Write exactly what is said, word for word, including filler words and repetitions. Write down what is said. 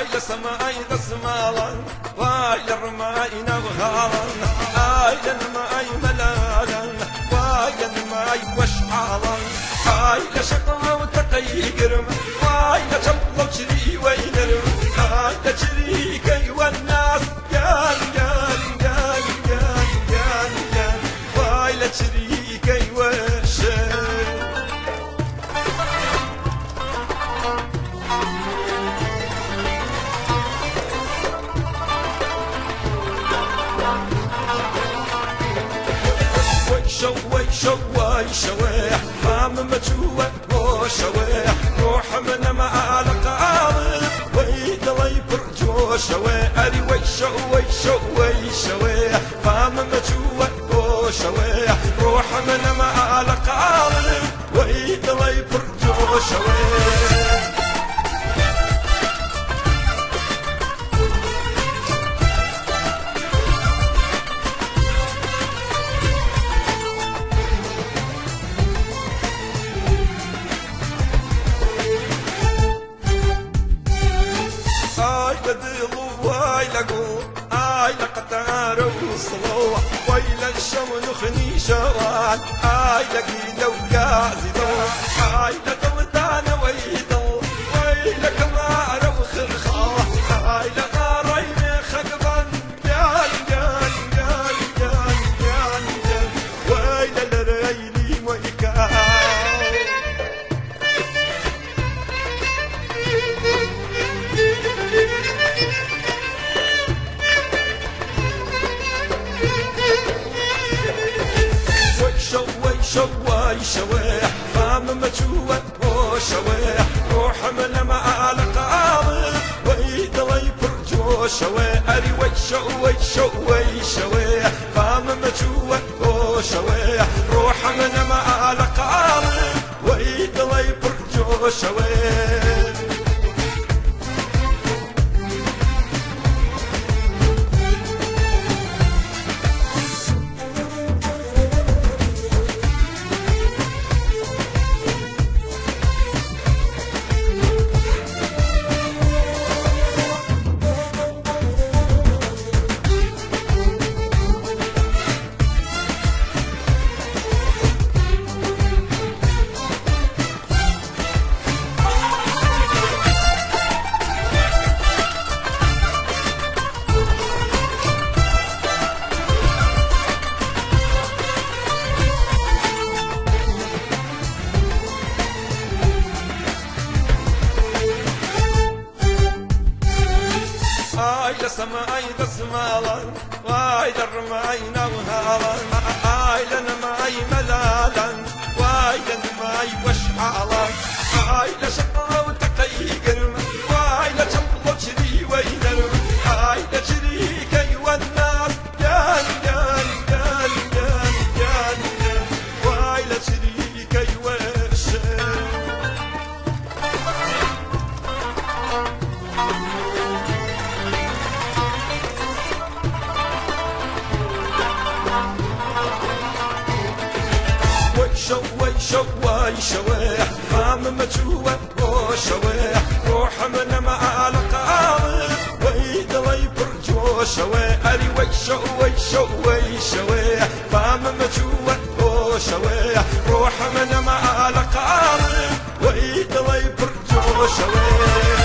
لسماي دسمالا واي للرماي نغهالا اي للماي ملالا واي للماي وشعالا اي لشقا وتقي قرم واي لشقا وشري وينرم اي لشري كي والناس قال قال قال قال قال قال واي لشري كي وشر شوي شوي شويح فام مجوع وشويح روح من ما لقاضي ويد الله يفرجو شويح اري وي شوي شوي شويح فام مجوع وشويح روح من ما لقاضي ويد الله يفرجو شويح واي لقو اي لقطار وصلوح ويل الشمن خني شوان اي لقي لو قازي ضوح اي لقوتان ويدو ويلك ما روخ الخاح اي لقاري خقبا قال قال قال قال قال قال ويل الريلي ويكا شوي شوي شويح فام مجوع وشويح روح من ما لقاضي ويد الله يفرجو شويح اري وي شوي شوي شويح فام مجوع وشويح روح من ما لقاضي ويد الله يفرجو شويح اي لسماي دسمالا واي للرماي نغهالا اي لنماي ملالا واي لنماي وشعالا اي لشقا وتقي قرم واي لشقا وشري وينرم اي لشري كي والناس قال قال قال قال قال قال واي لشري كي وشر شوي شوي شويح فام مجوع وشويح روح من ما لقاضي ويد الله يفرجو شويح اري وي شوي شوي شويح فام مجوع وشويح روح من ما لقاضي ويد الله يفرجو شويح